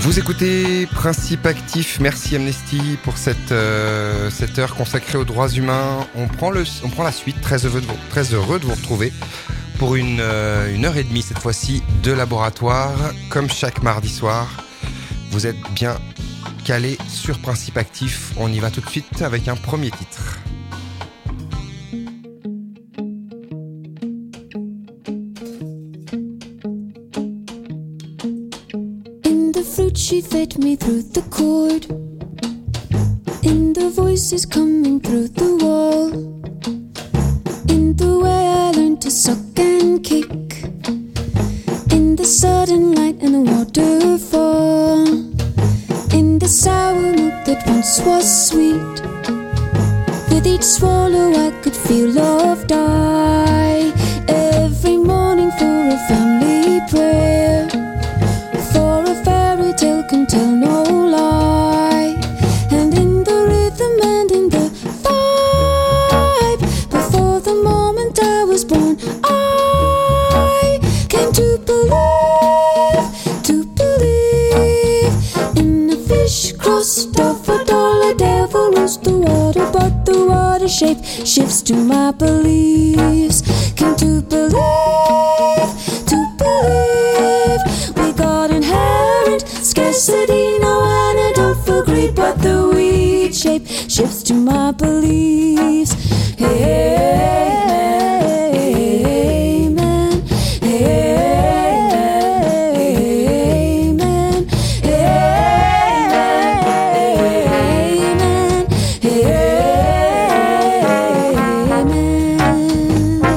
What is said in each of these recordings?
Vous écoutez Principe Actif, merci Amnesty pour cette heure consacrée aux droits humains. On prend la suite, très heureux de vous retrouver pour une heure et demie cette fois-ci de laboratoire. Comme chaque mardi soir, vous êtes bien calés sur Principe Actif. On y va tout de suite avec un premier titre. She fed me through the cord, in the voices coming through the wall, in the way I learned to suck and kick, in the sudden light and the waterfall, in the sour milk that once was sweet. With each swallow I could feel love die. Every morning for a family prayer, can tell no lie, and in the rhythm and in the vibe, before the moment I was born, I came to believe in a fish crossed off a dollar. Devil rules the water, but the water shape shifts to my beliefs. Came to believe we got inherent scarcity, no antidote for greed, but the weed shape shifts to my beliefs. Amen. Amen. Amen. Amen.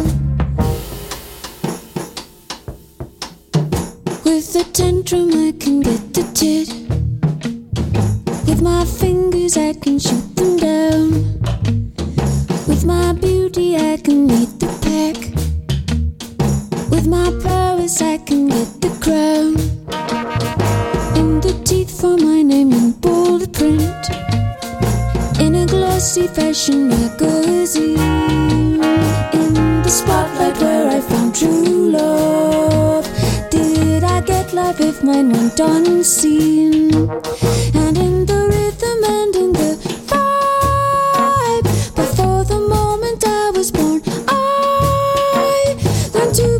With a tantrum I can get the tit. With my fingers I can shoot them down. With my beauty I can lead the pack. With my prowess I can get the crown. In the teeth for my name in bold print, in a glossy fashion magazine, in the spotlight where I found true love. Did I get life if mine went unseen? And in the rhythm and in the vibe, before the moment I was born, I learned to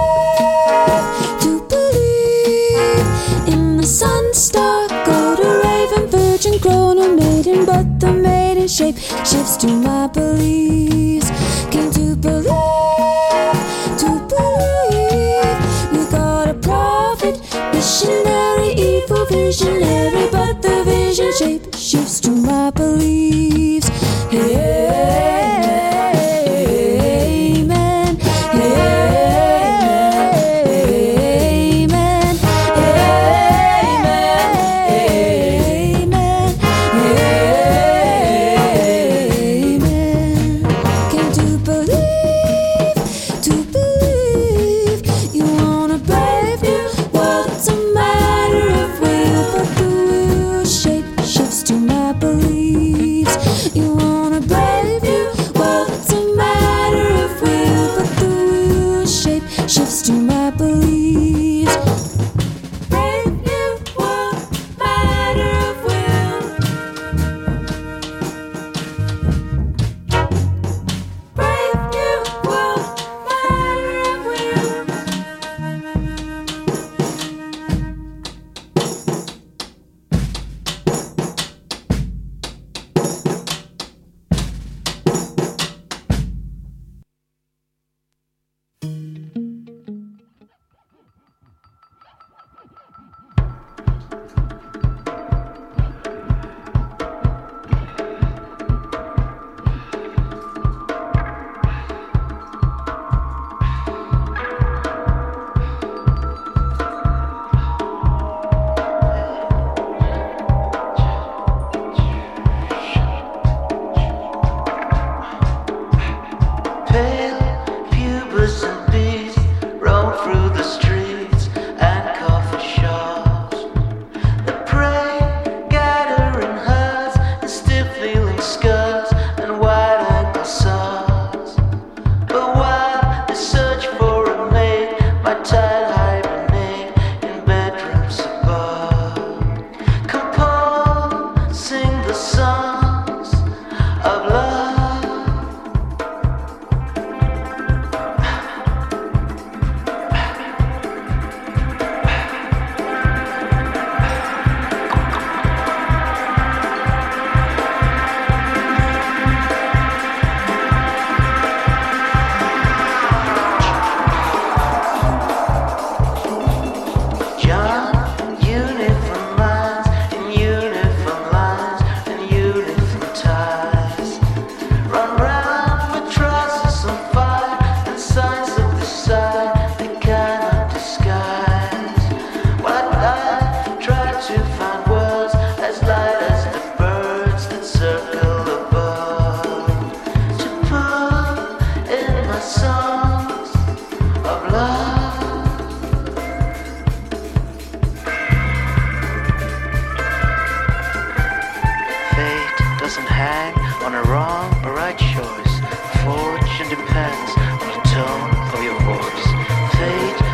believe in the sun, star, gold, a raven, virgin, grown, a maiden, but the maiden shape shifts to my beliefs. Came to believe. Missionary, evil visionary, but the vision shape shifts to my beliefs. Amen. Amen. Amen. Amen.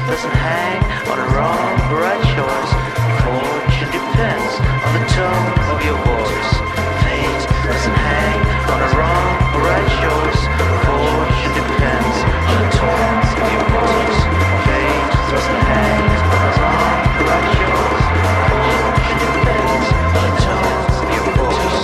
doesn't hang on a wrong bright shores. Fortune depends on the tone of your voice. Fate doesn't hang on a wrong bright shores. Fortune depends on the tone of your voice. Fate doesn't hang on a wrong bright shores. Fortune depends on the tone of your voice.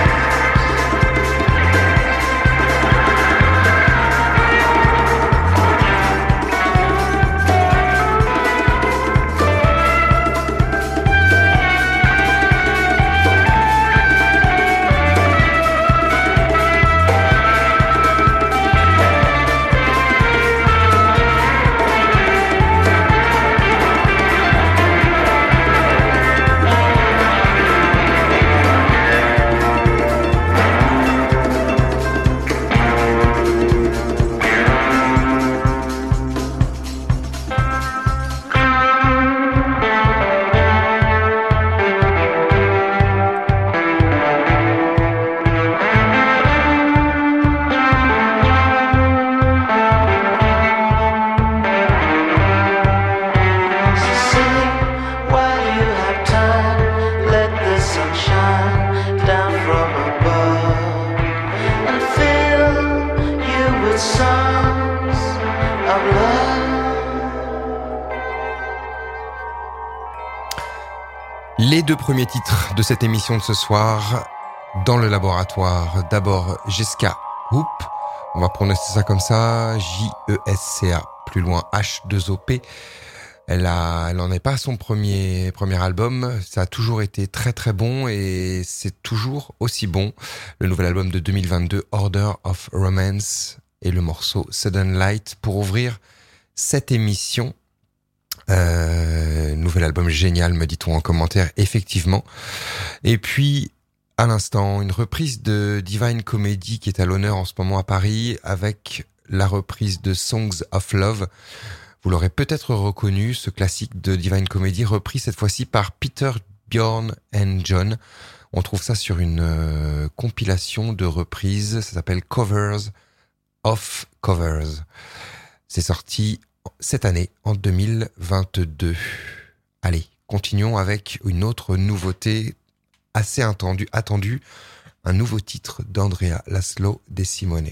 Les deux premiers titres de cette émission de ce soir, dans le laboratoire. D'abord, Jeska Hoop. On va prononcer ça comme ça. J-E-S-C-A. Plus loin, H-2-O-P. Elle en est pas à son premier album. Ça a toujours été très très bon et c'est toujours aussi bon. Le nouvel album de 2022, Order of Romance, et le morceau Sudden Light pour ouvrir cette émission. Nouvel album génial, me dit-on en commentaire, effectivement. Et puis, à l'instant, une reprise de Divine Comedy qui est à l'honneur en ce moment à Paris, avec la reprise de Songs of Love. Vous l'aurez peut-être reconnu, ce classique de Divine Comedy, repris cette fois-ci par Peter, Bjorn and John. On trouve ça sur une compilation de reprises, ça s'appelle Covers of Covers. C'est sorti cette année, en 2022. Allez, continuons avec une autre nouveauté assez attendue, un nouveau titre d'Andrea Laszlo De Simone.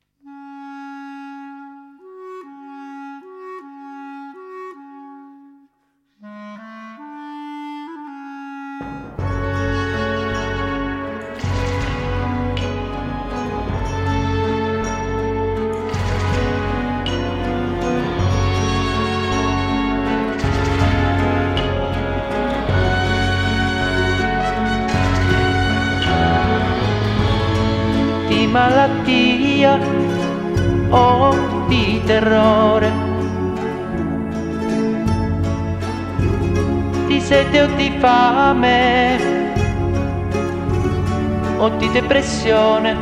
Malattia o di terrore, di sete o di fame o di depressione,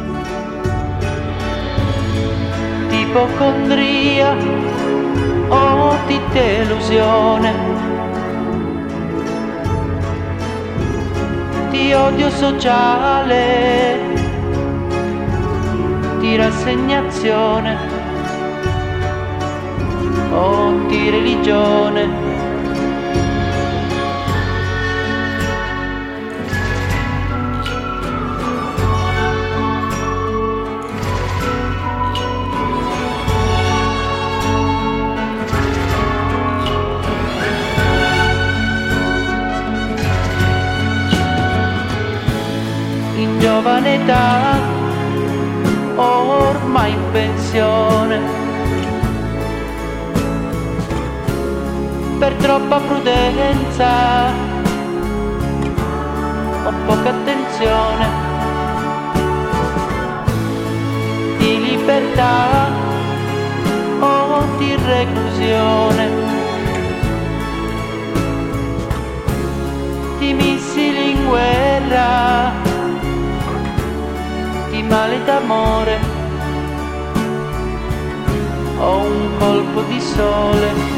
di ipocondria o di delusione, di odio sociale, di rassegnazione o di religione. In giovane età, ormai in pensione, per troppa prudenza o poca attenzione, di libertà o di reclusione, di missili in guerra, di male d'amore o un colpo di sole.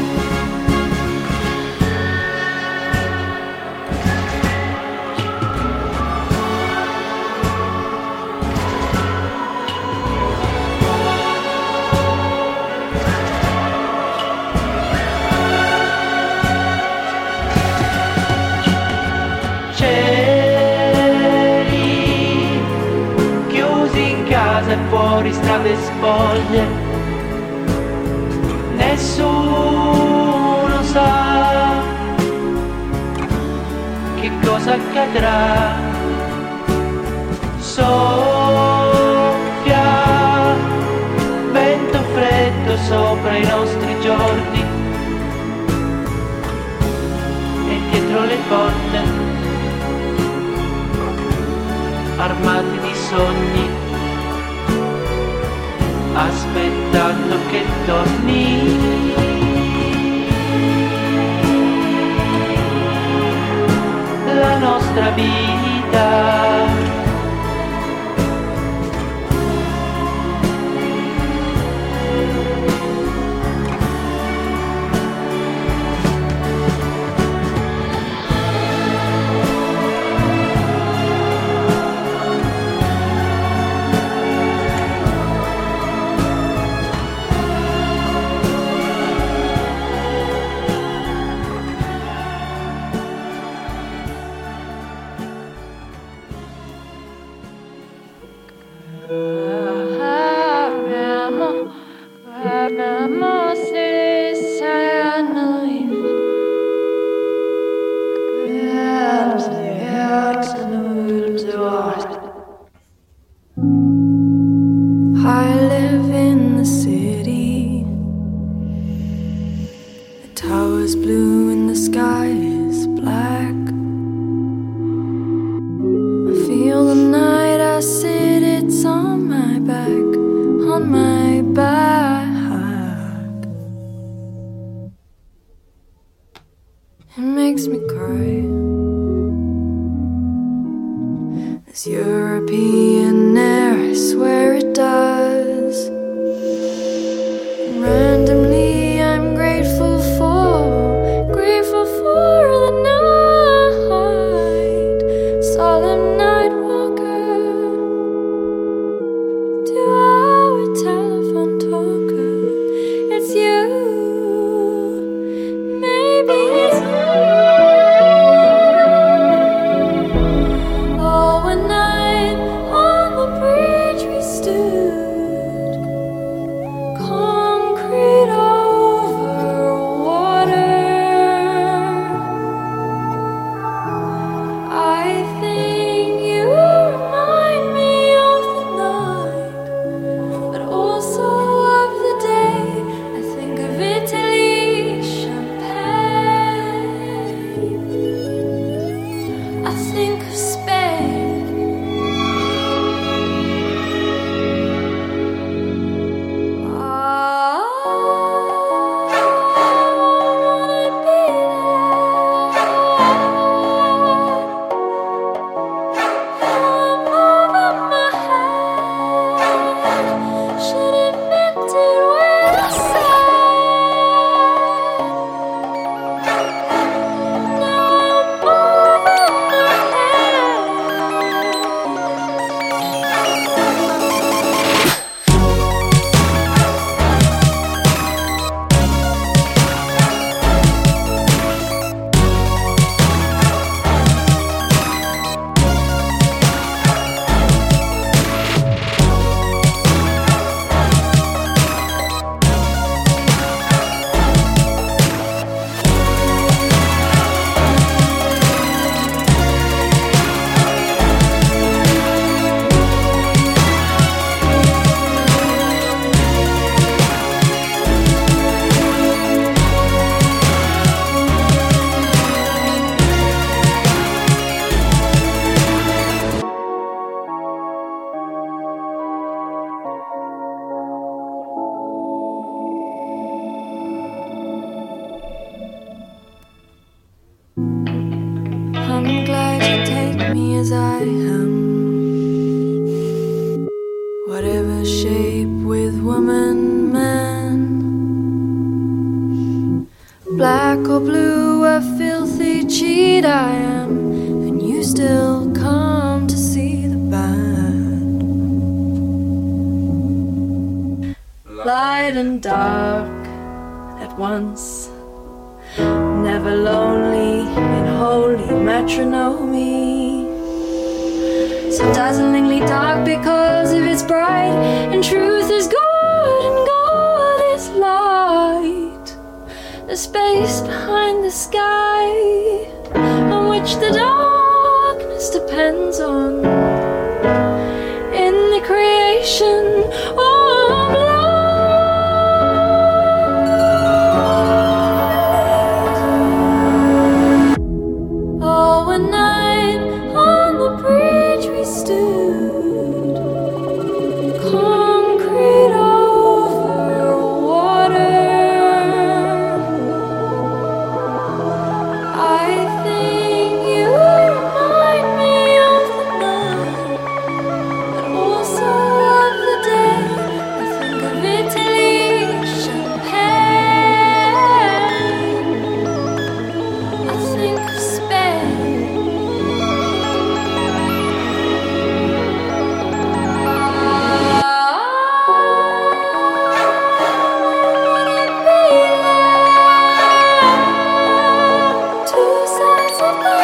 fuori strade spoglie. Nessuno sa che cosa accadrà. Soffia vento freddo sopra i nostri giorni e dietro le porte armati di sogni, aspettando che torni. La nostra vita. I live in the city. The tower's blue and the sky is black. I feel the night I sit, it's on my back, on my back. It makes me cry. This European air, I swear it does. And randomly I'm grateful for the night. Solemn night walker, 2-hour telephone talker. It's you, maybe it's you. Oh, one night on the bridge we stood, concrete over water. I think you remind me of the night, but also of the day. I think of Italy, champagne. I think of Spain. I wanna be there. I'm over my head. Should have meant it when I said. Now I'm over my head. I'm glad you take me as I am. Whatever shape, with woman, man, black or blue, a filthy cheat I am, and you still come to see the band. Light and dark at once, never lonely in holy matrimony. so dazzlingly dark because of its bright, and truth is good and God is light. The space behind the sky on which the darkness depends on in the creation of light. Oh, one night on the bridge we stood, concrete over water. I think you remind me of the night, but also of the day. I think of Italy, Champagne. I think of Spain. Two sides of the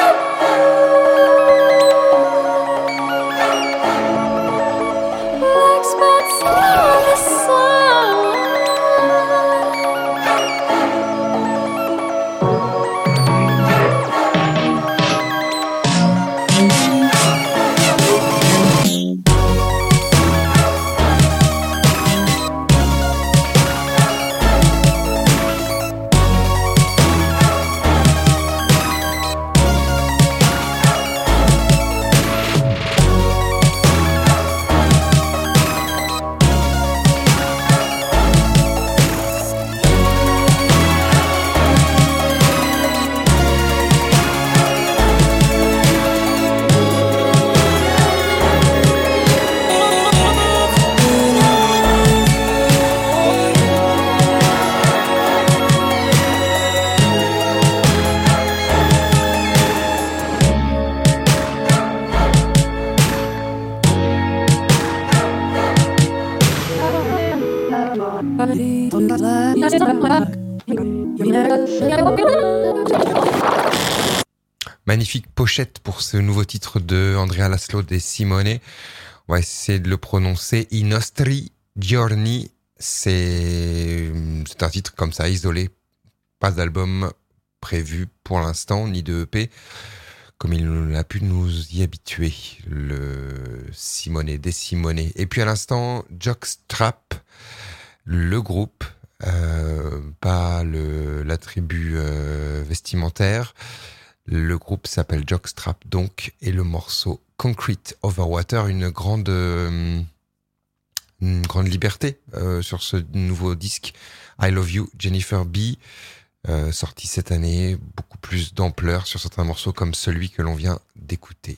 black spots on the sun. Magnifique pochette pour ce nouveau titre de Andrea Laszlo de Simone. On va essayer de le prononcer. I nostri giorni. C'est un titre comme ça, isolé. Pas d'album prévu pour l'instant, ni de EP, comme il a pu nous y habituer, le Simone des Simone. Et puis à l'instant, Jockstrap, le groupe, pas la tribu vestimentaire. Le groupe s'appelle Jockstrap donc, et le morceau Concrete Over Water, une grande liberté sur ce nouveau disque I Love You Jennifer B, sorti cette année, beaucoup plus d'ampleur sur certains morceaux comme celui que l'on vient d'écouter.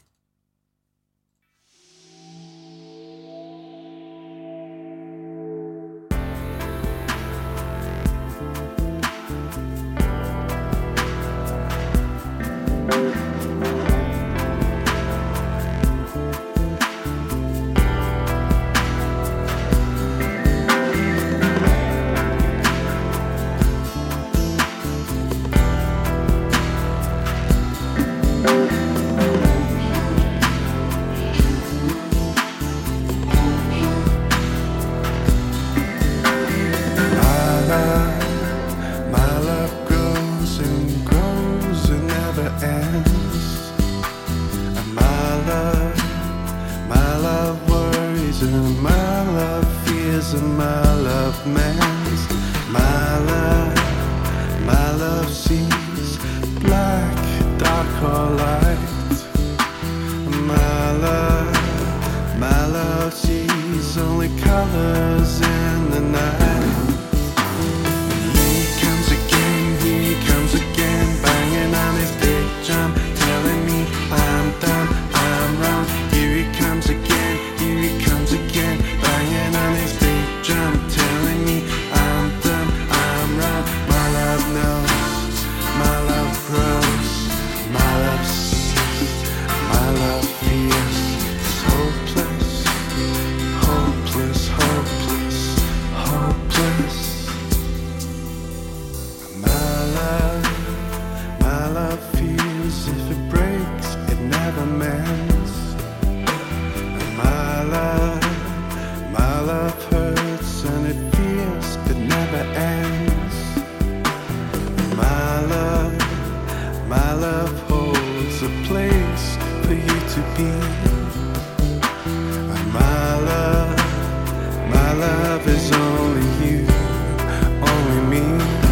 Hopeless, hopeless. to be. My love is only you, only me.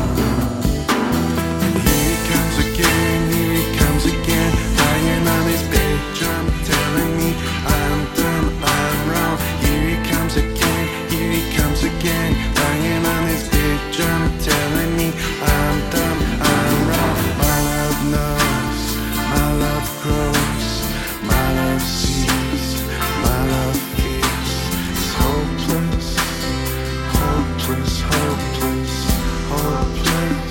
And here he comes again, lying on his big drum, telling me I'm dumb, I'm wrong. Here he comes again, lying on his big drum, telling me I'm dumb, I'm wrong. My love knows, my love grows, my love sees, my love feels. It's hopeless, hopeless, hopeless, hopeless.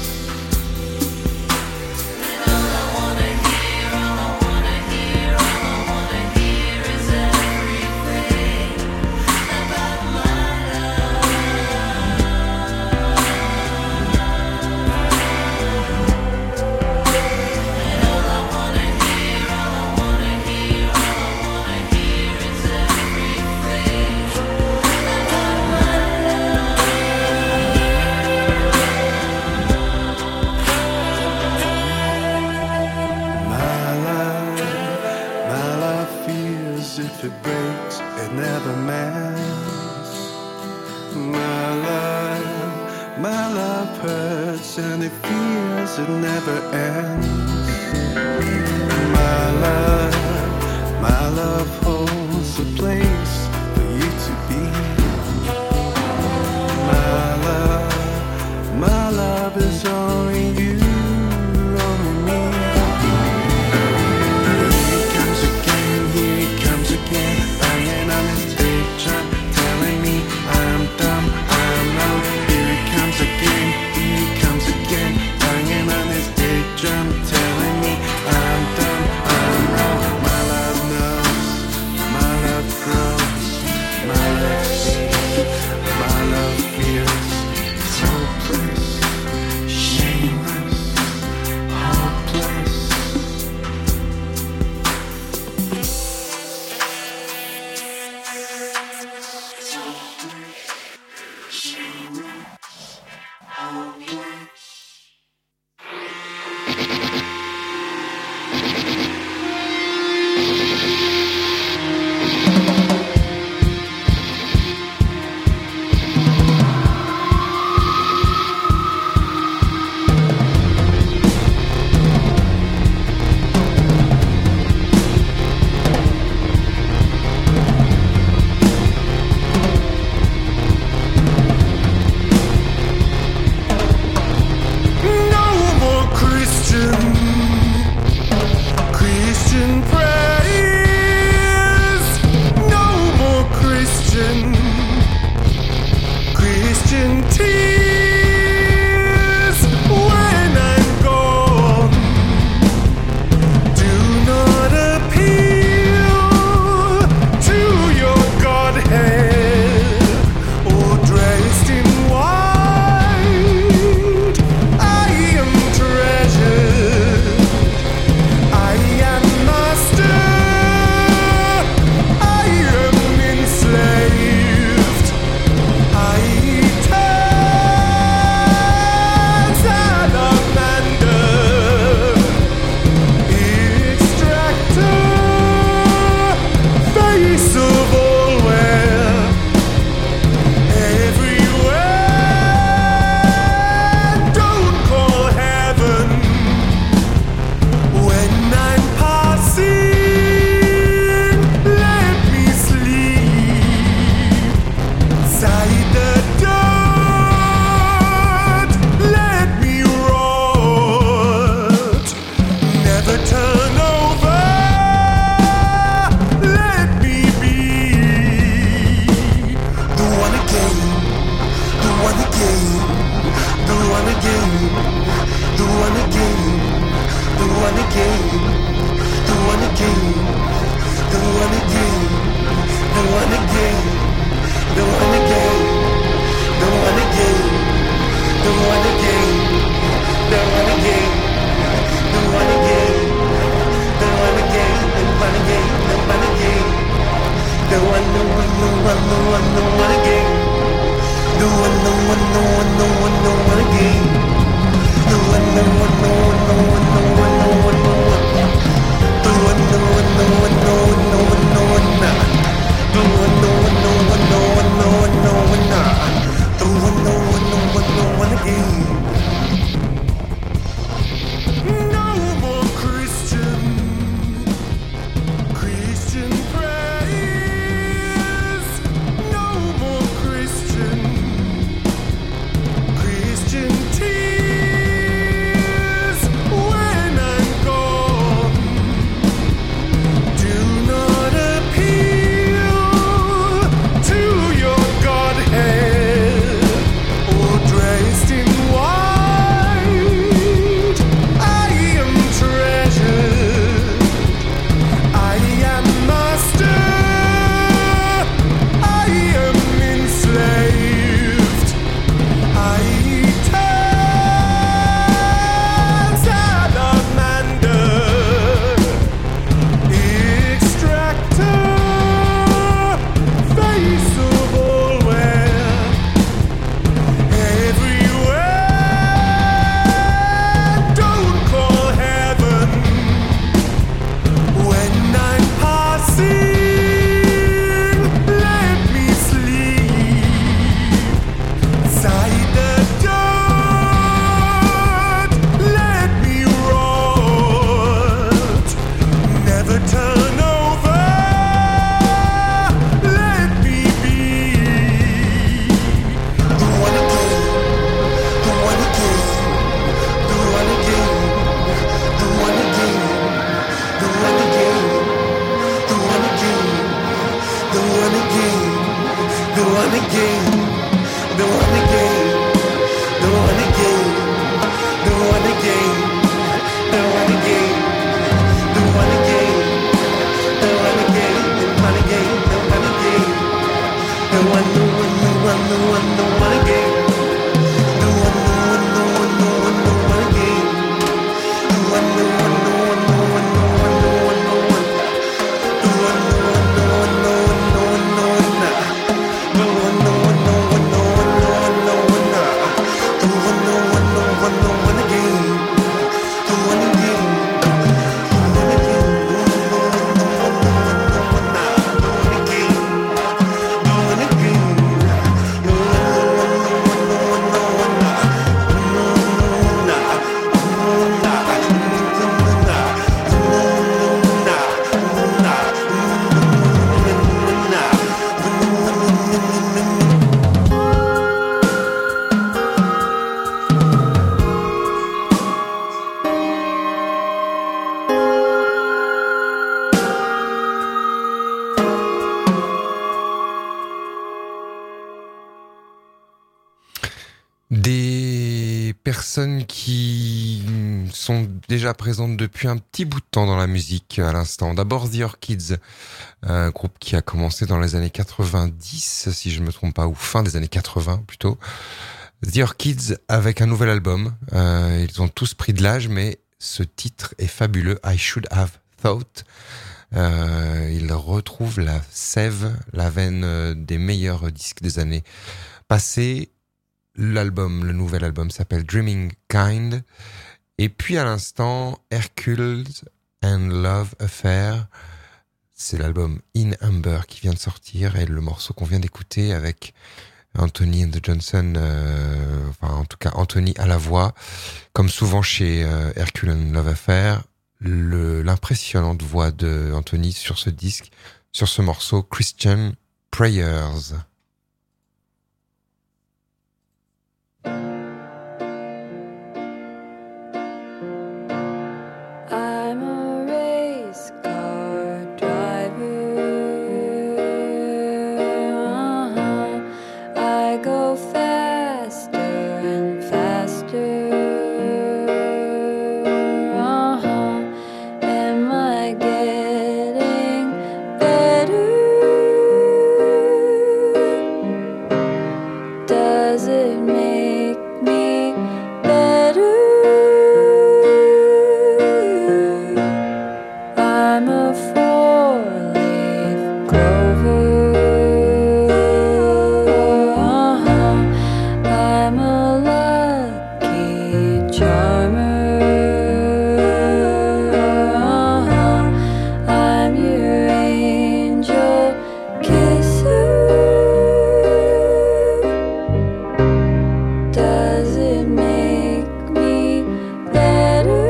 If it breaks, it never mends. My love hurts and it feels it never ends. My love holds a place for you to be. My love is only you, only me. Banging on his big drum, telling me I'm dumb, I'm wrong. Here he comes again, banging on his big drum, telling me I'm dumb, I'm wrong. My love knows, my love grows, personnes qui sont déjà présentes depuis un petit bout de temps dans la musique à l'instant. D'abord The Orchids, un groupe qui a commencé dans les années 90, si je ne me trompe pas, ou fin des années 80 plutôt. The Orchids avec un nouvel album. Ils ont tous pris de l'âge, mais ce titre est fabuleux. I Should Have Thought. Ils retrouvent la sève, la veine des meilleurs disques des années passées. Le nouvel album s'appelle Dreaming Kind. Et puis à l'instant, Hercules and Love Affair. C'est l'album In Amber qui vient de sortir et le morceau qu'on vient d'écouter avec Anthony and the Johnson, en tout cas Anthony à la voix, comme souvent chez Hercules and Love Affair, l'impressionnante voix de Anthony sur ce disque, sur ce morceau Christian Prayers. I'm a race car driver. I go faster and faster. Am I getting better? Does it make me better? I'm a four-leaf clover. I'm a lucky charmer. I'm your angel kisser. Does it make me better?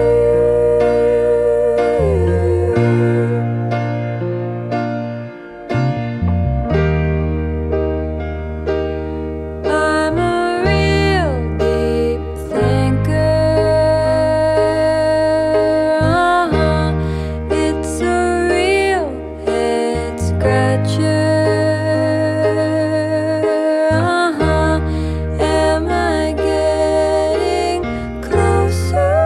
I'm a real deep thinker. It's a real head scratcher. Am I getting closer?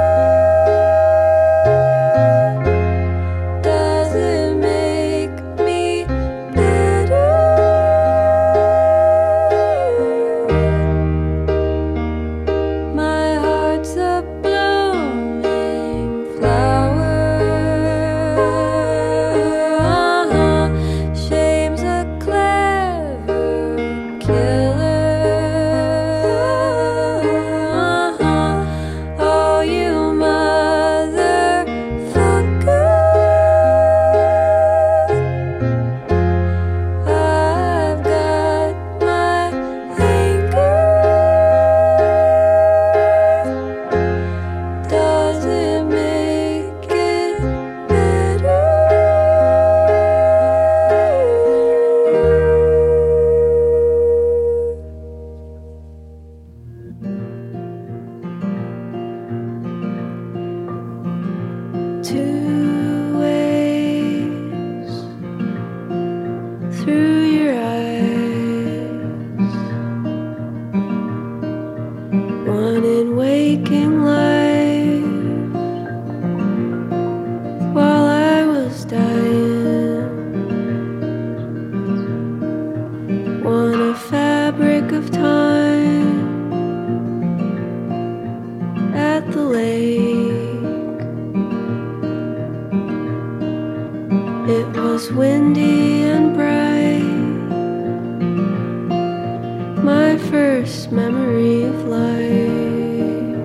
Does it make me better? My heart's a blooming flower. Shame's a clever killer. Oh, you motherfucker. I've got my anger. Does it make it better? Two ways through your eyes, one in waking life while I was dying, one a fabric of time at the lake. It was windy and bright, my first memory of life.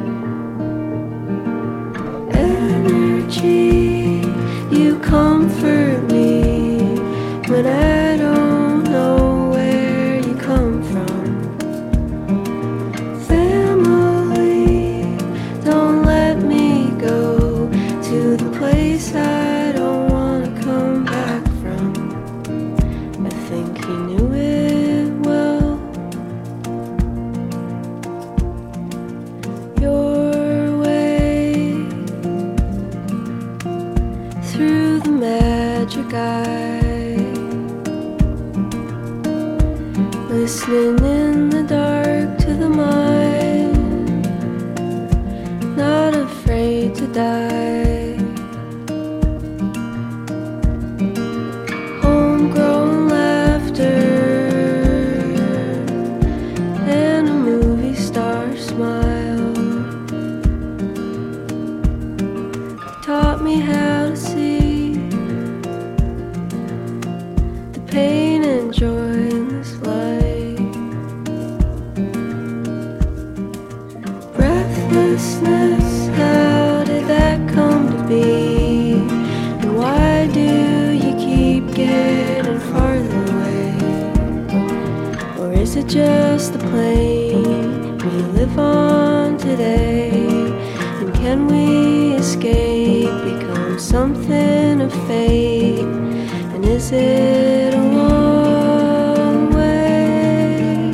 Energy, you comfort me when I don't know where you come from. Family, don't let me go to the place I don't wanna come back from. I think you knew it well. Your way through the magic eye, listening in the dark to the mind die. Homegrown laughter and a movie star smile taught me how to see the pain and joy in this life. Breathlessness, how did that come to be? And why do you keep getting farther away? Or is it just the plane we live on today? And can we escape, become something of fate? And is it a long way?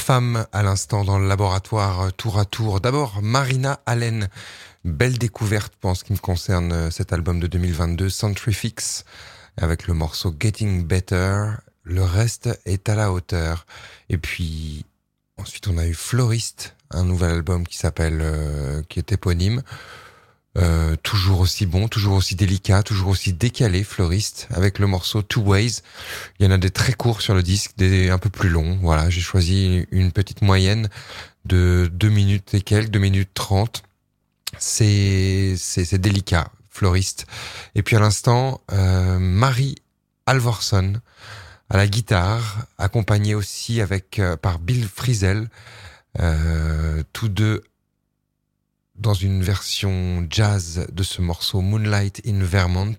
femmes à l'instant dans le laboratoire tour à tour. D'abord Marina Allen, belle découverte pour ce qui me concerne cet album de 2022, Centrifix, avec le morceau Getting Better. Le reste est à la hauteur. Et puis ensuite on a eu Floriste, un nouvel album qui s'appelle, qui est éponyme. Toujours aussi bon, toujours aussi délicat, toujours aussi décalé, Floriste, avec le morceau Two Ways. Il y en a des très courts sur le disque, des un peu plus longs. Voilà, j'ai choisi une petite moyenne de 2 minutes et quelques, 2 minutes 30. C'est délicat, Floriste. Et puis à l'instant, Marie Alvorson à la guitare, accompagnée aussi par Bill Frisell, tous deux dans une version jazz de ce morceau Moonlight in Vermont.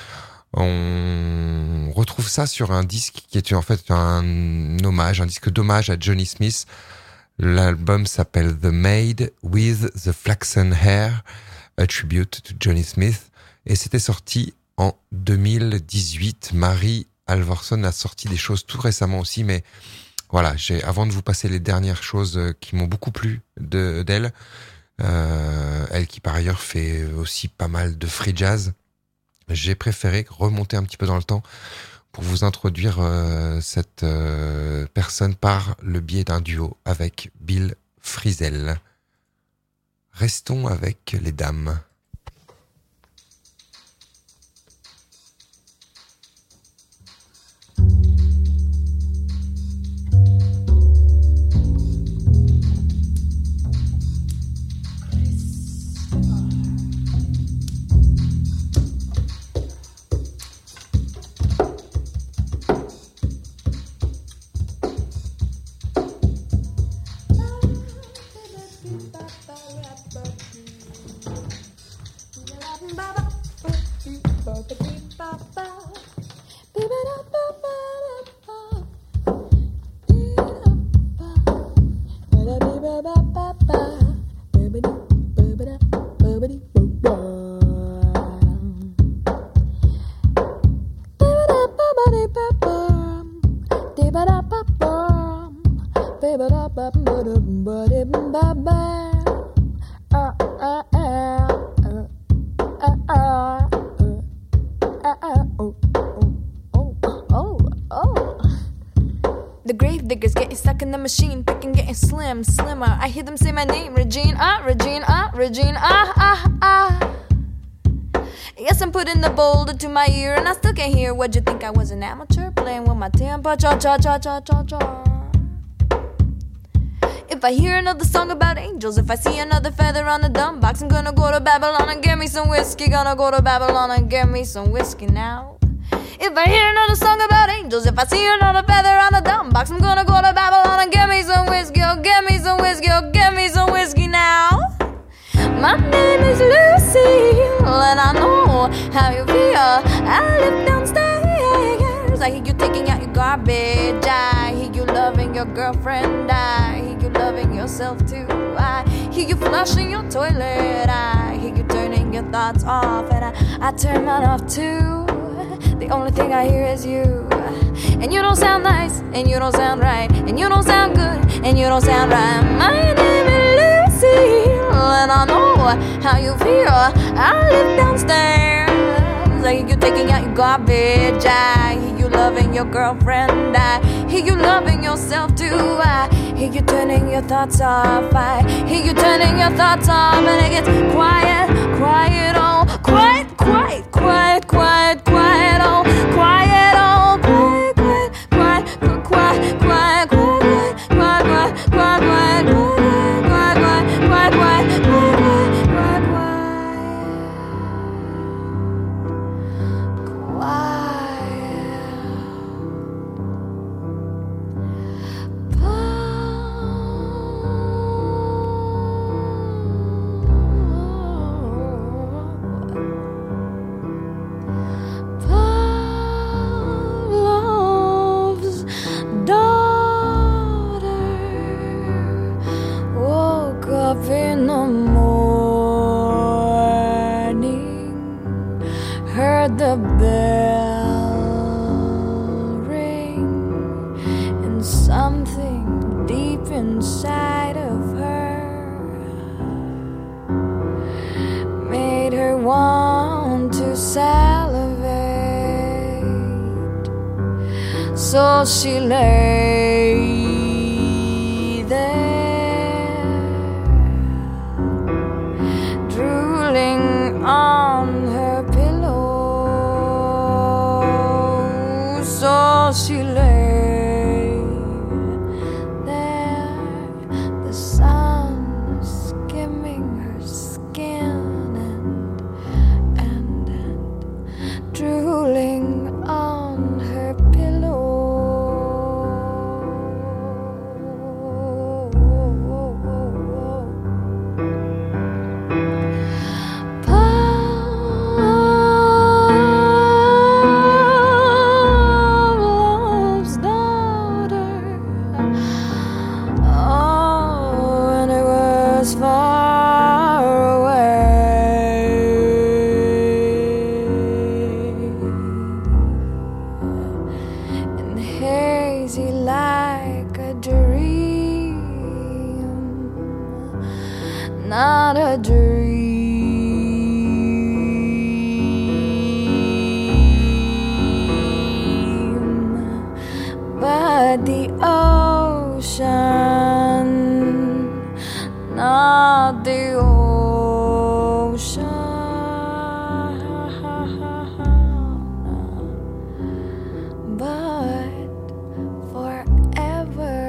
On retrouve ça sur un disque qui est en fait un disque d'hommage à Johnny Smith. L'album s'appelle The Maid with the Flaxen Hair, a tribute to Johnny Smith, et c'était sorti en 2018. Marie Alvorson a sorti des choses tout récemment aussi, mais voilà, avant de vous passer les dernières choses qui m'ont beaucoup plu d'elle, elle qui par ailleurs fait aussi pas mal de free jazz, j'ai préféré remonter un petit peu dans le temps pour vous introduire cette personne par le biais d'un duo avec Bill Frisell. Restons avec les dames. The grave diggers getting stuck in the machine, picking, getting slimmer. I hear them say my name, Regine, Regine, Regine, Yes, I'm putting the boulder to my ear, and I still can't hear. What'd you think I was, an amateur playing with my temper? Cha cha cha cha cha cha. If I hear another song about angels, if I see another feather on the dumb box, I'm gonna go to Babylon and get me some whiskey. Gonna go to Babylon and get me some whiskey now. If I hear another song about angels, if I see another feather on the dumb box, I'm gonna go to Babylon and get me some whiskey. Oh, get me some whiskey. Oh, get me some whiskey now. My name is Lucille, and I know how you feel. I live downstairs. I hear you taking out your garbage. I hear you loving your girlfriend. I hear you loving yourself too. I hear you flushing your toilet. I hear you turning your thoughts off, and I turn mine off too. The only thing I hear is you. And you don't sound nice, and you don't sound right, and you don't sound good, and you don't sound right. My name is Lucille, and I know how you feel. I live downstairs. I hear you taking out your garbage. I hear you loving your girlfriend. I hear you loving yourself too. I hear you turning your thoughts off. I hear you turning your thoughts off. And it gets quiet, quiet, oh, quiet, quiet, quiet, quiet, quiet, oh, quiet, oh, quiet, quiet, quiet, quiet, quiet, quiet, quiet, quiet, quiet, quiet, quiet, quiet, quiet, quiet, quiet, quiet. In the morning, heard the bell ring, and something deep in sight of her made her want to salivate. So she lay there, drooling on her pillow. So she lay there, the sun skimming her skin and drooling on her pillow. Pablo's daughter. Oh, and it was far away, and hazy like a dream, not a dream, but the ocean, not the ocean, but forever.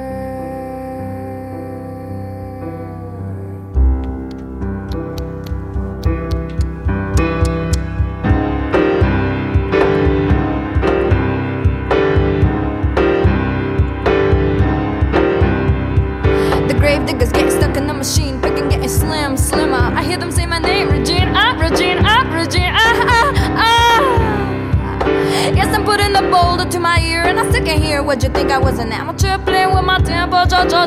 The grave diggers get stuck in the machine, picking, getting slimmer. I hear them say my name, Regina, Regina, Regina. Yes, I'm putting the boulder to my ear, and I still can't hear. What'd you think I was, an amateur playing with my tempo?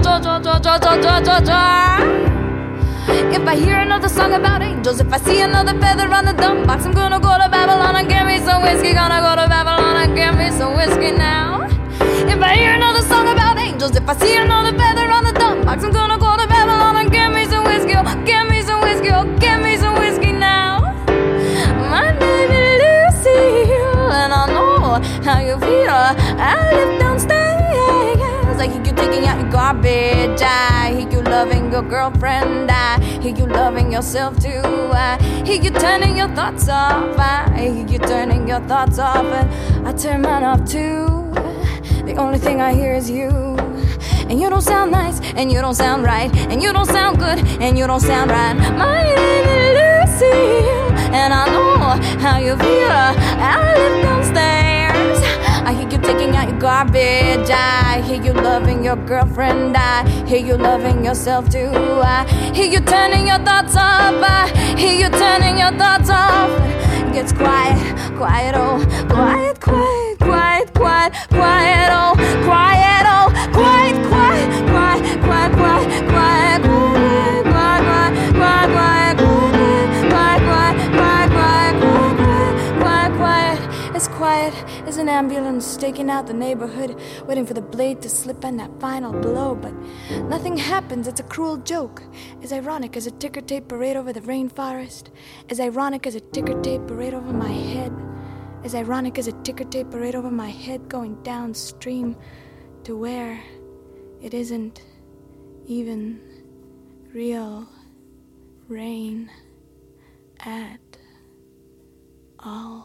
If I hear another song about angels, if I see another feather on the dump box, I'm gonna go to Babylon and get me some whiskey. Gonna go to Babylon and get me some whiskey now. If I hear another song about angels, if I see another feather on the dump box, I'm gonna go to Babylon and get me some whiskey. Oh, get me some whiskey. Oh, get me some whiskey now. My name is Lucille, and I know how you feel. I live downstairs. I hear you taking out your garbage. I hear you loving your girlfriend. I hear you loving yourself too. I hear you turning your thoughts off. I hear you turning your thoughts off, and I turn mine off too. The only thing I hear is you. And you don't sound nice, and you don't sound right, and you don't sound good, and you don't sound right. My name is Lucille, and I know how you feel. I live downstairs. I hear you taking out your garbage. I hear you loving your girlfriend. I hear you loving yourself too. I hear you turning your thoughts off. I hear you turning your thoughts off. It gets quiet, quiet, oh, quiet, quiet, quiet, quiet, quiet, oh, quiet, oh, quiet, quiet, quiet, quiet, quiet, quiet, quiet, quiet, quiet, quiet, quiet. As quiet as an ambulance staking out the neighborhood, waiting for the blade to slip on that final blow. But nothing happens, it's a cruel joke. As ironic as a ticker tape parade over the rainforest. As ironic as a ticker tape parade over my head. As ironic as a ticker tape parade over my head, going downstream to where it isn't even real rain at all.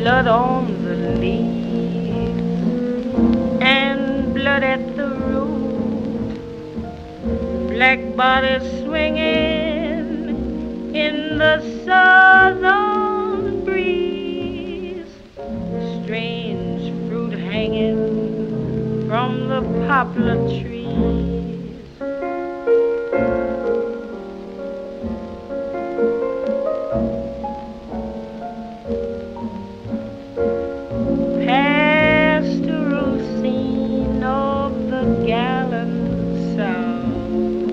blood on the leaves and blood at the root. Black bodies swinging in the southern breeze. Strange fruit hanging from the poplar trees. Pastoral scene of the gallant South,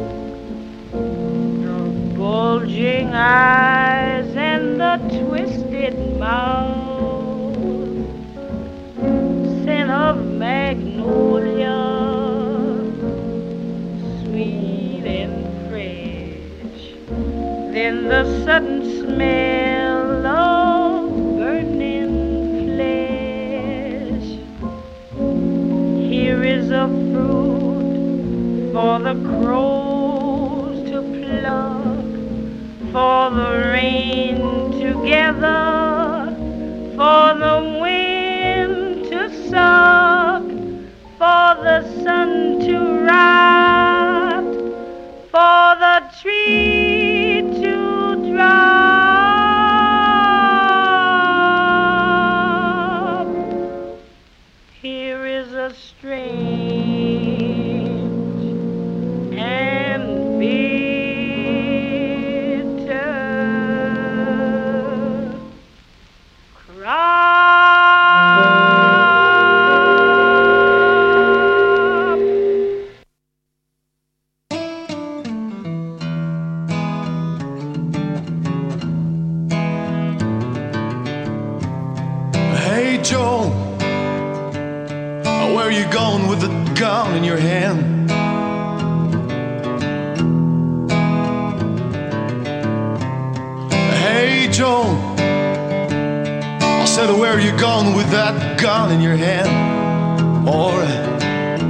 the bulging eyes and the twisted mouth, scent of magnolia, sweet and fresh. Then the sudden smell of burning flesh. Here is a fruit for the crows to pluck, for the rain to gather, for the wind to suck, for the sun to rot, for the tree to drop. Here is a strange and bitter crop. Hey Joe, where are you going with the gun in your hand? Hey Joe, I said where are you going with that gun in your hand? Alright,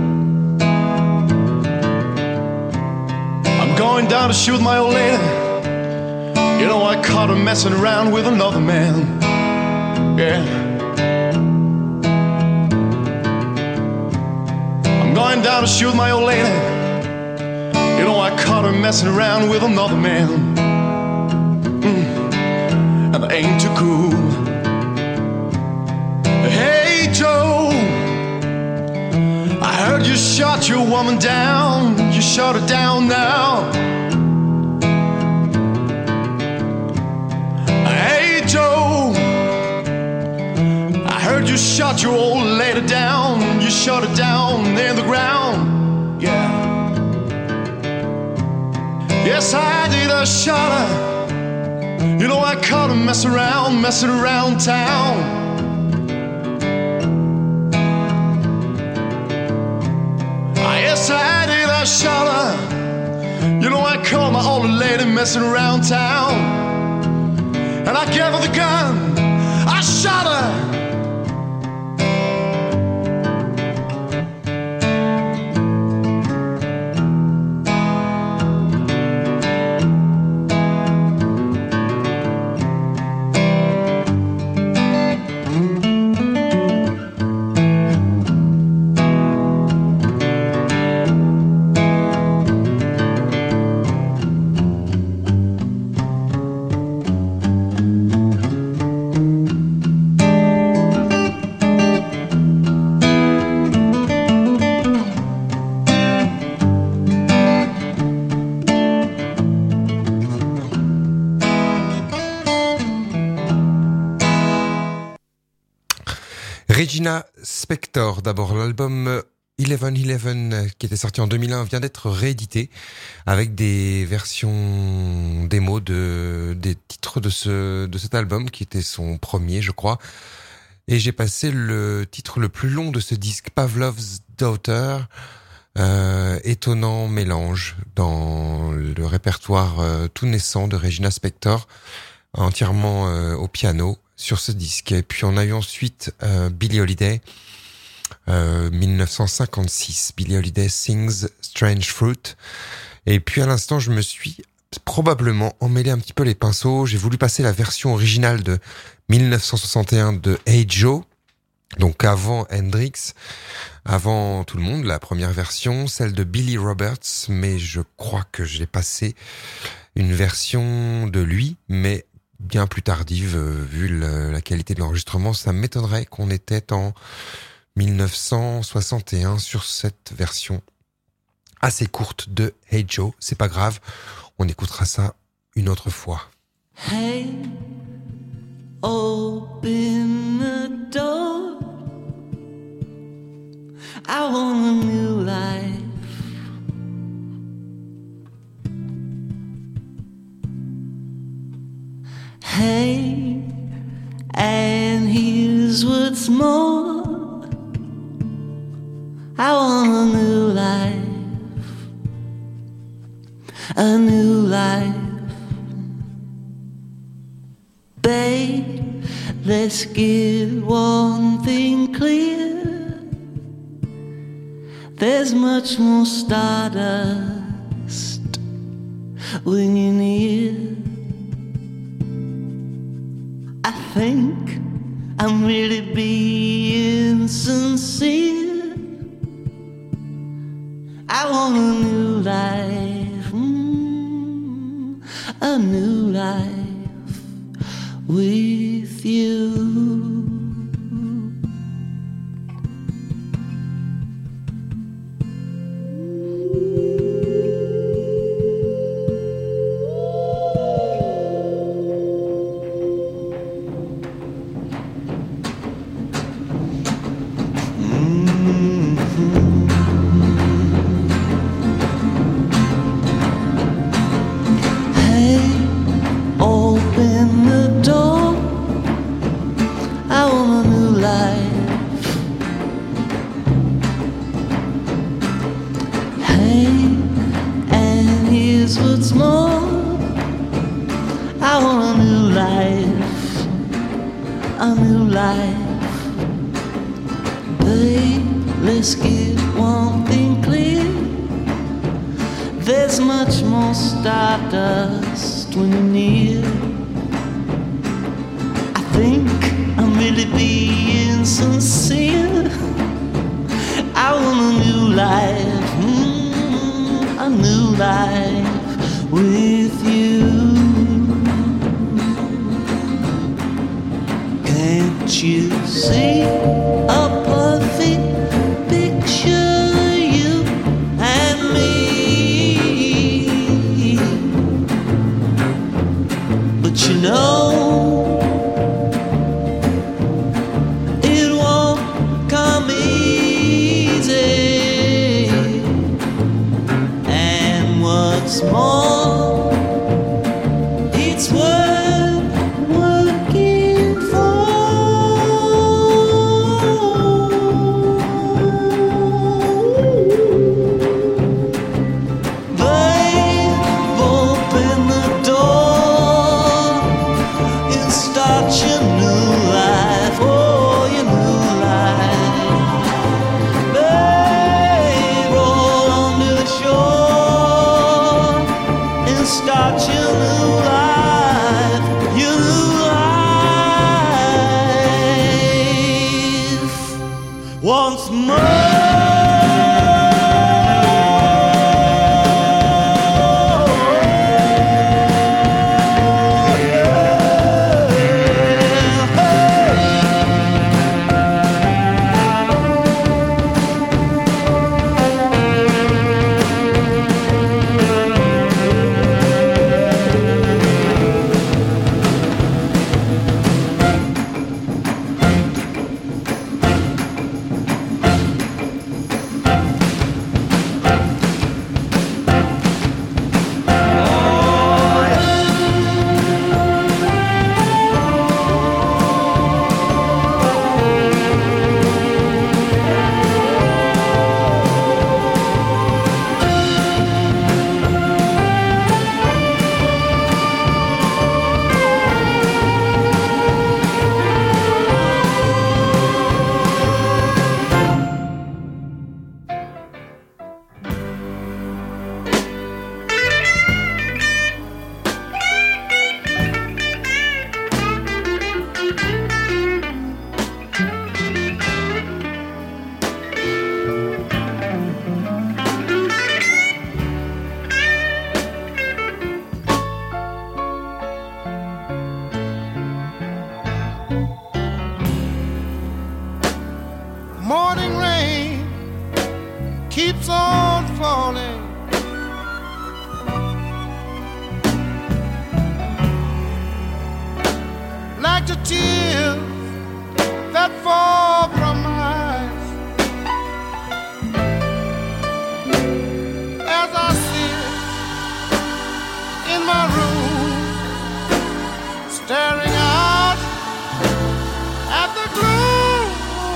I'm going down to shoot my old lady. You know I caught her messing around with another man. Yeah, I'm going down to shoot my old lady. You know I caught her messing around with another man. And I ain't too cool. Hey Joe, I heard you shot your woman down. You shot her down now. Hey Joe, I heard you shot your old lady down. You shot her down in the ground. Yeah. Yes, I did. I shot her. You know I caught her messing around town. Yes, I did. I shot her. You know I caught my old lady messing around town. And I gave her the gun. I shot her. Regina Spektor, d'abord l'album 1111 qui était sorti en 2001 vient d'être réédité avec des versions démo des titres de cet album qui était son premier je crois, et j'ai passé le titre le plus long de ce disque, Pavlov's Daughter, étonnant mélange dans le répertoire tout naissant de Regina Spektor, entièrement au piano sur ce disque. Et puis on a eu ensuite Billie Holiday, 1956, Billie Holiday Sings Strange Fruit. Et puis à l'instant je me suis probablement emmêlé un petit peu les pinceaux. J'ai voulu passer la version originale de 1961 de Hey Joe, donc avant Hendrix, avant tout le monde, la première version, celle de Billy Roberts, mais je crois que j'ai passé une version de lui, mais bien plus tardive, vu la qualité de l'enregistrement. Ça m'étonnerait qu'on était en 1961 sur cette version assez courte de Hey Joe. C'est pas grave, on écoutera ça une autre fois. Hey, open the door. I want a new life. Hey, and here's what's more. I want a new life. A new life. Babe, let's get one thing clear. There's much more stardust when you're near. I think I'm really being sincere. I want a new life, a new life with you. Stardust when you're near. I think I'm really being sincere. I want a new life, a new life with you. Can't you see a perfect picture? You and me. But you know, it won't come easy. And what's more, it's worth working for. Babe, open the door. Start your new life, oh, your new life. Babe, roll onto the shore and start your new life, your new life once more. keeps on falling. Like the tears that fall from my eyes as I sit in my room, staring out at the gloom.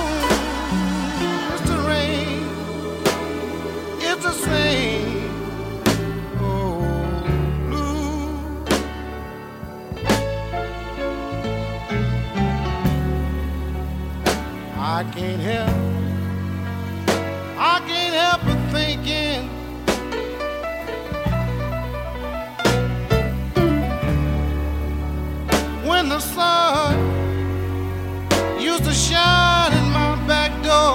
It's the rain, it's the same. I can't help but thinking when the sun used to shine in my back door.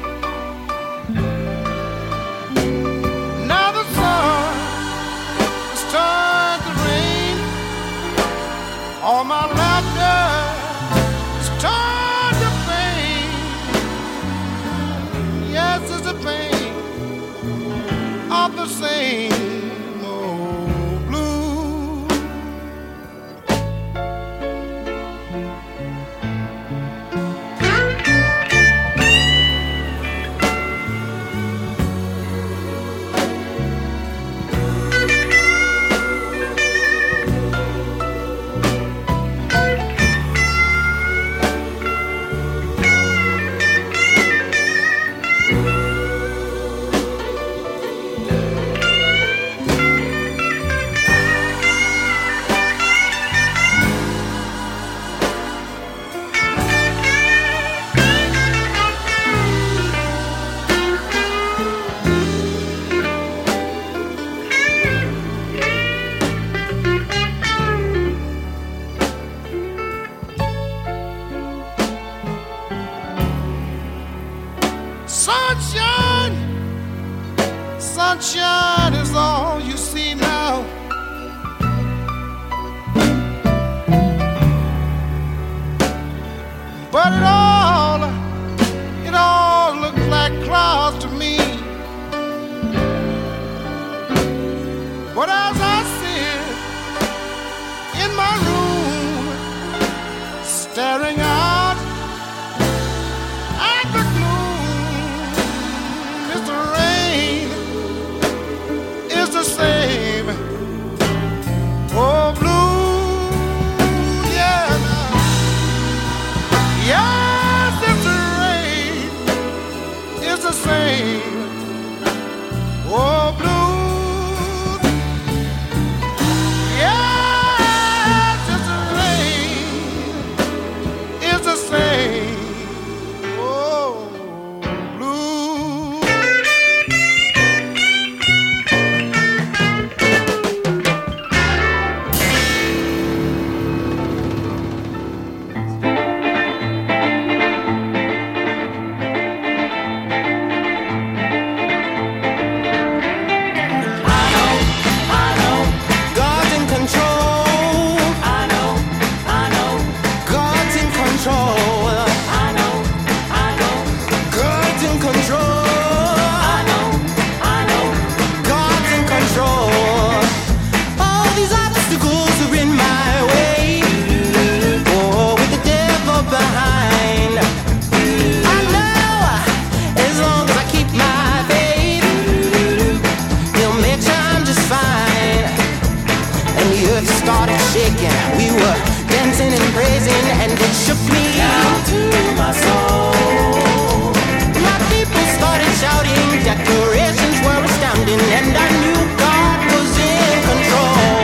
Now the sun has turned to rain. All my laughter is turned to pain. Yes, it's the pain of the same old blue. Sunshine, sunshine is all you see now. But it all looks like clouds to me. But as I sit in my room, staring out at the gloom, Mr. Rain is the same. Oh, blue, yeah, now. Yes, Mr. Rain is the same. Oh, blues, yes, Mr. Rain is the same. Oh, blue. God's in control. God's in control. God's in control. God's in control. All these obstacles are in my way. Oh, with the devil behind. I know as long as I keep my faith, he'll make sure I'm just fine. And the earth started shaking. We were dancing and praising, and it shook me down to my soul. My people started shouting, declarations were astounding, and I knew God was in control.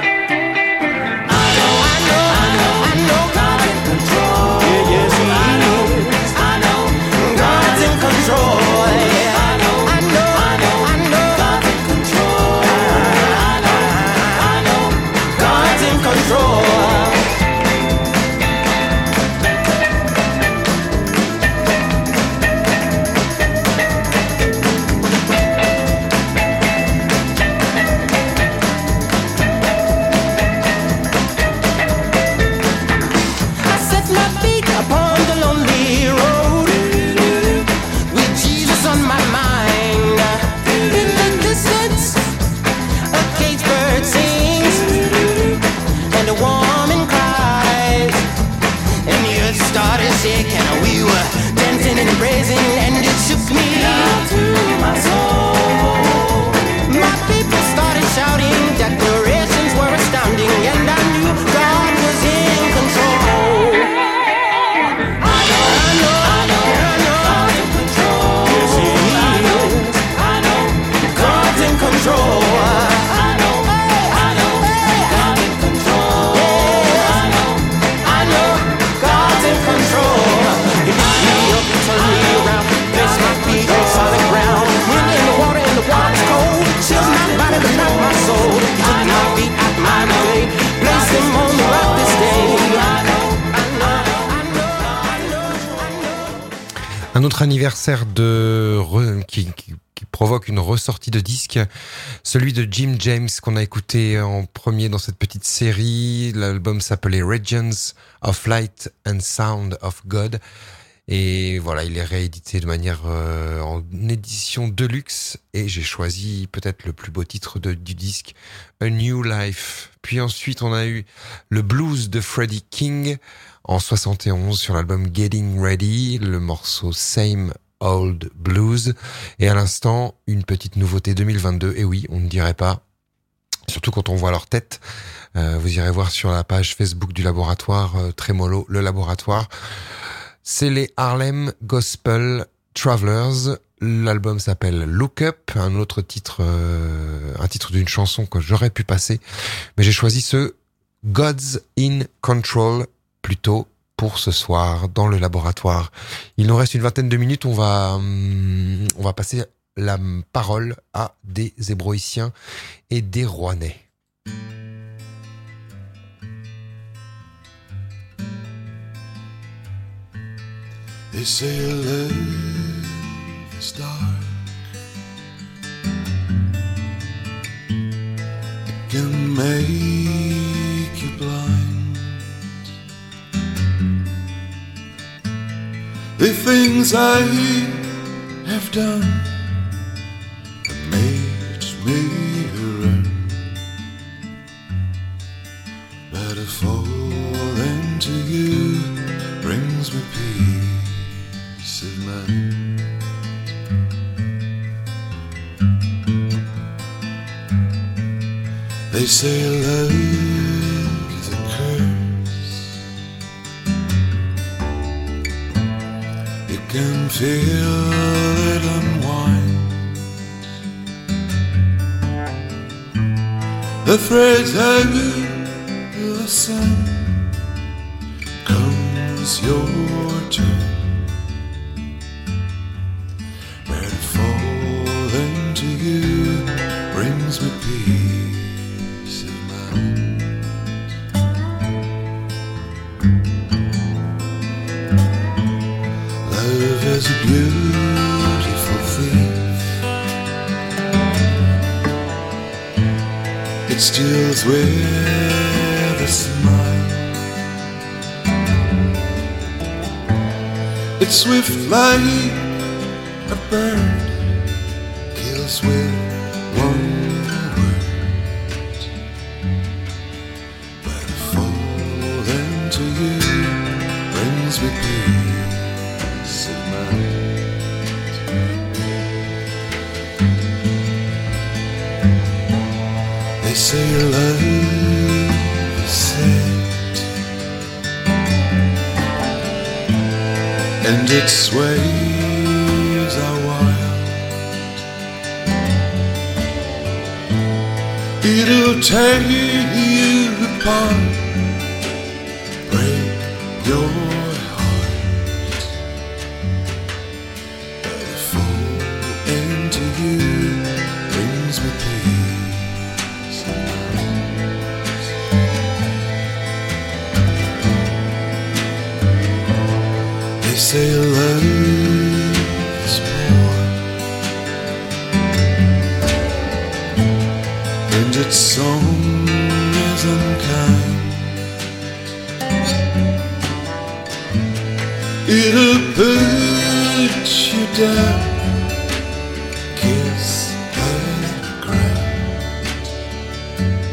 I know God's in control. Yes, He is. God's in control. I know God's in control. God's in control. I set my feet upon the lonely road with Jesus on my mind. started shaking. We were dancing and praising, and it shook me down to my soul. My people started shouting, declarations were astounding, and I knew God was in control. I know, God's in control. Yes, He is. God's in control. Un autre anniversaire qui provoque une ressortie de disque, celui de Jim James qu'on a écouté en premier dans cette petite série. L'album s'appelait Regions of Light and Sound of God. Et voilà, il est réédité de manière en édition deluxe. Et j'ai choisi peut-être le plus beau titre du disque, A New Life. Puis ensuite, on a eu le blues de Freddie King en 71 sur l'album Getting Ready, le morceau Same Old Blues. Et à l'instant, une petite nouveauté 2022. Et oui, on ne dirait pas, surtout quand on voit leur tête. Vous irez voir sur la page Facebook du laboratoire Trémolo, le laboratoire. C'est les Harlem Gospel Travelers. L'album s'appelle Look Up, un autre titre, un titre d'une chanson que j'aurais pu passer, mais j'ai choisi ce God's in Control plutôt pour ce soir dans le laboratoire. Il nous reste une vingtaine de minutes, on va passer la parole à des Hébroïciens et des Rouennais. They say love is dark. It can make you blind. The things I have done have made me run, but to fall into you brings me peace of mind. They say love is a curse. You can feel it unwind. The threads of the sun comes your turn. Where to fall into you brings me peace of mind. Love is a beautiful thief. It steals with a smile. It's swift like a bird, kills with one word. But to fall into you brings me peace of mind. They say love is sad, and its ways are wild. It'll tear you apart, break your heart, but to fall into you brings me peace of mind. They say love is poor, and its song is unkind. It'll put you down, kiss and ground,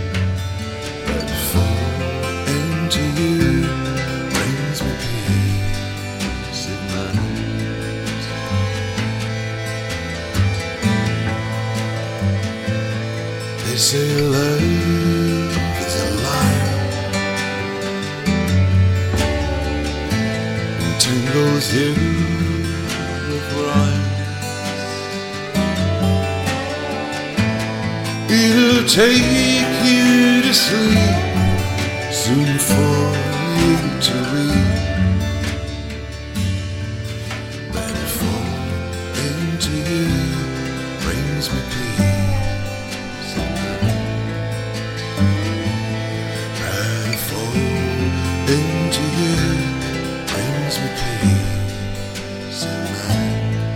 but to fall into you brings me peace. They say love is a liar, entangles you with lies. It'll take you to sleep, soon for you to read. That fall into you brings me peace. That fall into you brings me peace at night.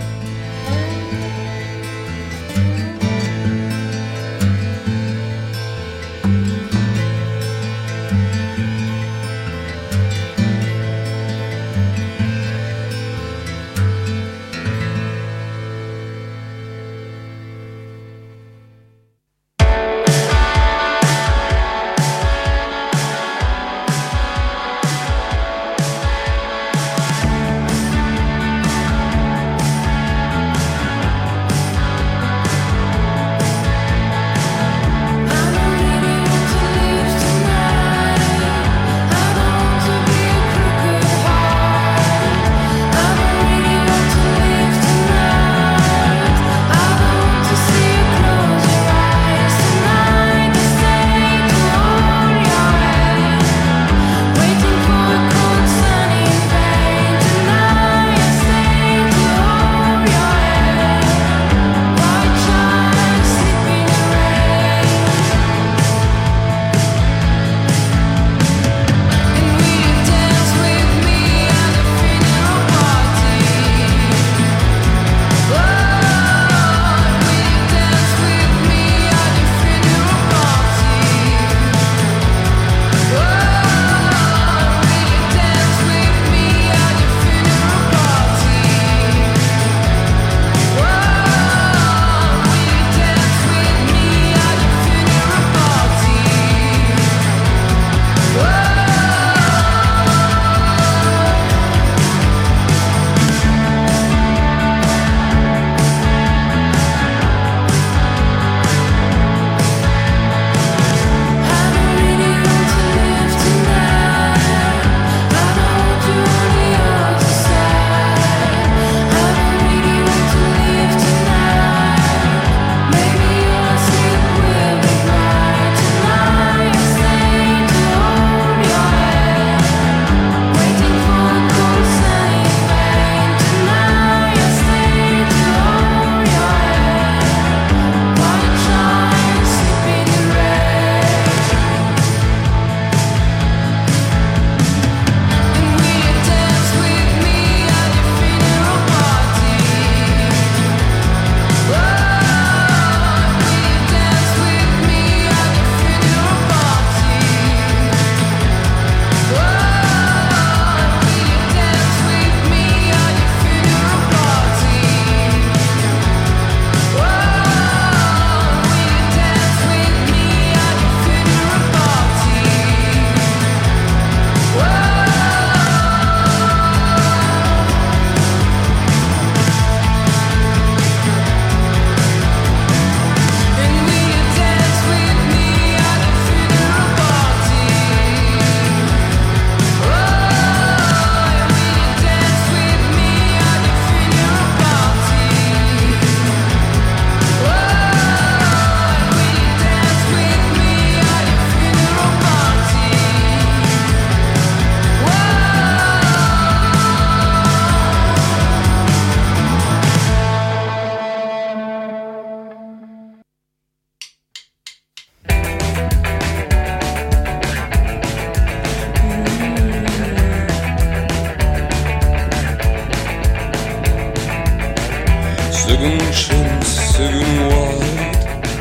Second chin, second wide.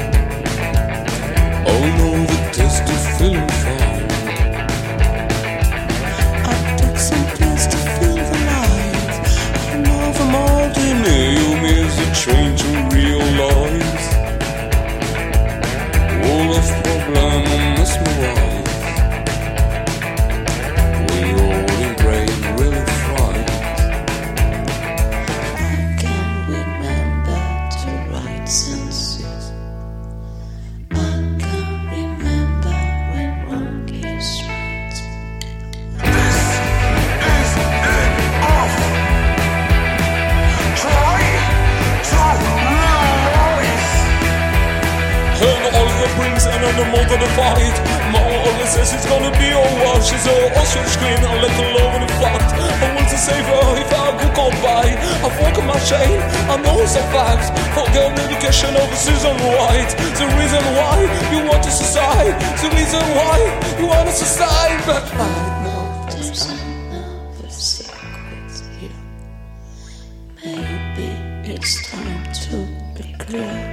Oh no, the taste is feeling fine. I took some pills to feel the light. I know from ordinary is a train to realize. All of problem on this mobile. We all in brain really fried. I can remember to write sentences. I face and on the mouth of the fight. Mom always says it's gonna be alright. She's all ostrich green and let alone the fact. I want to save her if I could come by. I've walked my chain, I know it's a fact. For girl education of Susan White. The reason why you want to suicide. The reason why you want to suicide. But I know there's another secret here. Maybe it's time to be clear.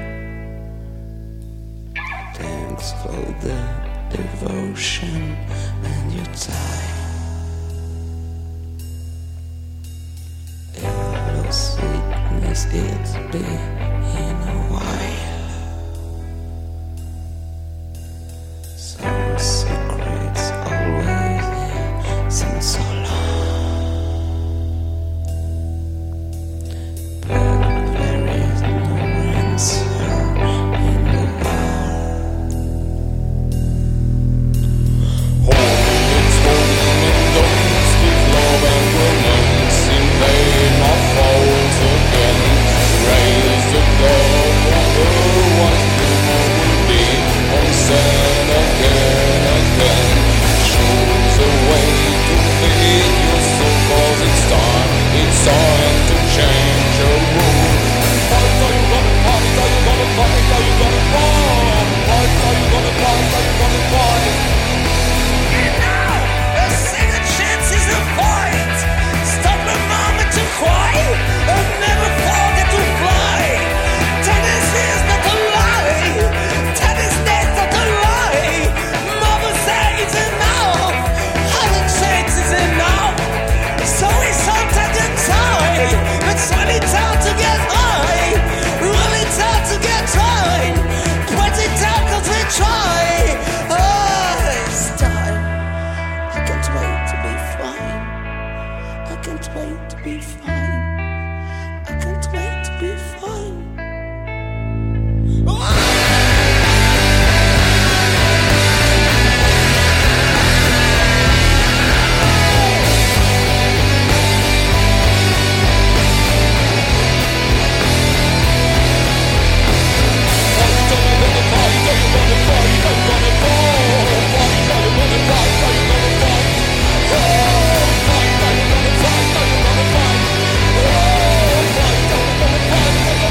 Thanks for the devotion and your time. Hello, sweetness, it's been a while. Some secrets always here seem so long. But there is no answer in the world. Don't speak love and romance. Invade my faults again. Raise the globe, otherwise tomorrow will be unsaid again. Choose a way to feed your soul, 'cause it's time to change your rule. Fight, are you gonna fight? Are you gonna fight? Are you gonna fight? Fight, are you gonna fight? Are you gonna fight? And now, a second chance is a fight. Stop the moment to cry and never forget to fly. Tennis is not a lie. Tennis is not a lie. Mother says it's enough. Heaven says it's enough. So it's hard to get tired. It's really time to get high. Really time to get tired. Put it down 'cause we try. Oh, it's time. I can't wait to be fine. I can't wait to be fine. I can't wait to be fine. Fight,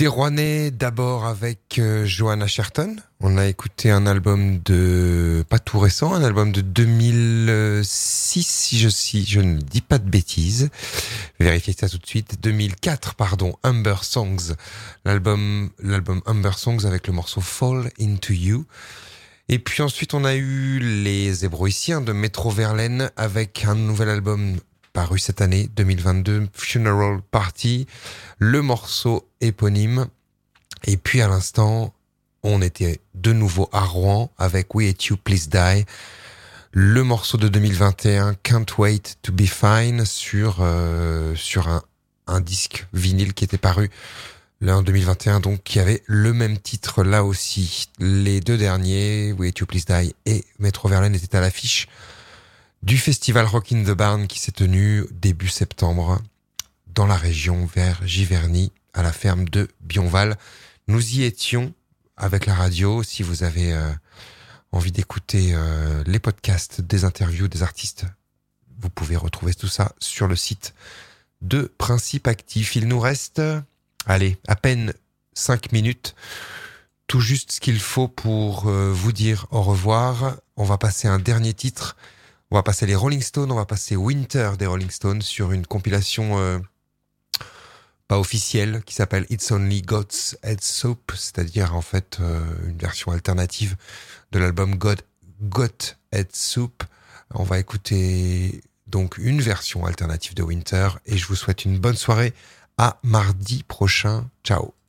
Des Rouennais, d'abord avec Joanna Sherton. On a écouté un album pas tout récent, un album de 2006, si je ne dis pas de bêtises. Vérifiez ça tout de suite. 2004, pardon, Humber Songs. L'album Humber Songs avec le morceau Fall Into You. Et puis ensuite, on a eu les Hébroïciens de Métro Verlaine avec un nouvel album paru cette année, 2022, Funeral Party, le morceau éponyme. Et puis à l'instant, on était de nouveau à Rouen avec We Hate You, Please Die, le morceau de 2021, Can't Wait to Be Fine, sur un disque vinyle qui était paru là en 2021, donc qui avait le même titre là aussi. Les deux derniers, We Hate You, Please Die et Métro Verlaine, étaient à l'affiche du festival Rock in the Barn qui s'est tenu début septembre dans la région vers Giverny, à la ferme de Bionval. Nous y étions avec la radio. Si vous avez envie d'écouter les podcasts des interviews des artistes, vous pouvez retrouver tout ça sur le site de Principe Actif. Il nous reste, à peine 5 minutes, tout juste ce qu'il faut pour vous dire au revoir. On va passer un dernier titre. On va passer les Rolling Stones, on va passer Winter des Rolling Stones sur une compilation pas officielle qui s'appelle It's Only God's Head Soup, c'est-à-dire en fait une version alternative de l'album Got Head Soup. On va écouter donc une version alternative de Winter et je vous souhaite une bonne soirée. À mardi prochain. Ciao.